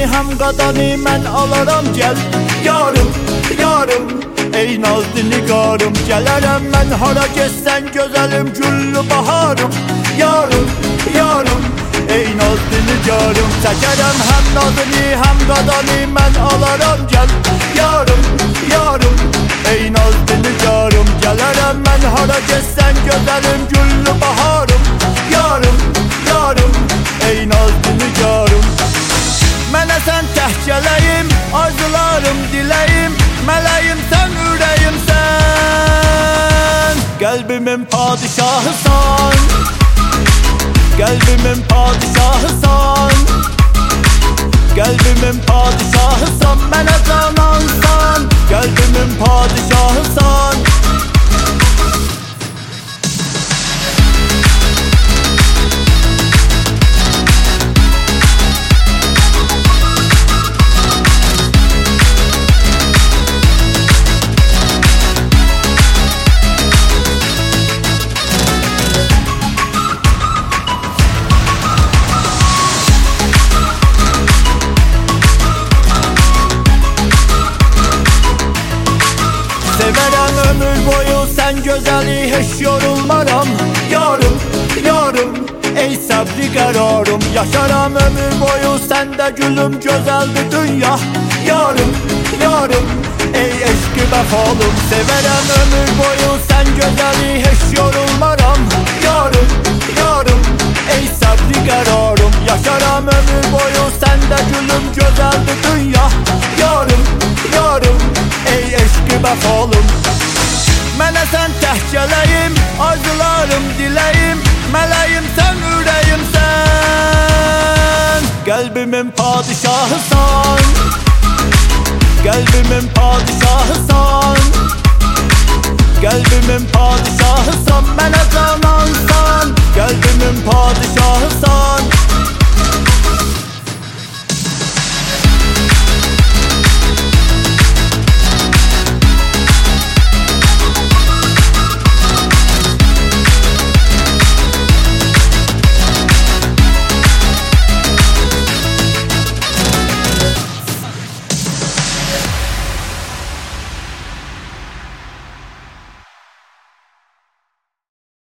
həm qadanı mən alaram gəl. Yarım, yarım, ey nazlı nigarım, gələrəm mən hara getsən gözəlim güllü baharım. Yarım, yarım, ey nazlı nigarım, çəkərəm həm nazını həm qadanı mən alaram gəl. Yarım, yarım, ey nazlı nigarım, gələrəm mən hara getsən gözəlim güllü baharım. Yarım, yarım, ey nazlı nigarım. Mənə sən təhkələyim, arzularım, diləyim, mələyim sən, ürəyimsən. Qəlbimin padişahısan, qəlbimin padişahısan, qəlbimin padişahısan, mənə canansan, qəlbimin padişahısan. Severəm ömür boyu sən gözəli, heç yorulmaram. Yarım, yarım, ey səbri qərarım, yaşaram ömür boyu səndə gülüm, gözəldir dünya. Yarım, yarım, ey eşqi vəfalım, severəm ömür boyu sən gözəli, heç yorulmaram. Yarım, yarım, ey səbri qərarım, yaşaram ömür boyu səndə gülüm, gözəldir dünya. Yarım, yarım, ey eşqi vəfalım. Mənə sən təhkələyim, arzularım, diləyim, mələyim sən, ürəyimsən. Qəlbimin padişahısan, qəlbimin padişahısan.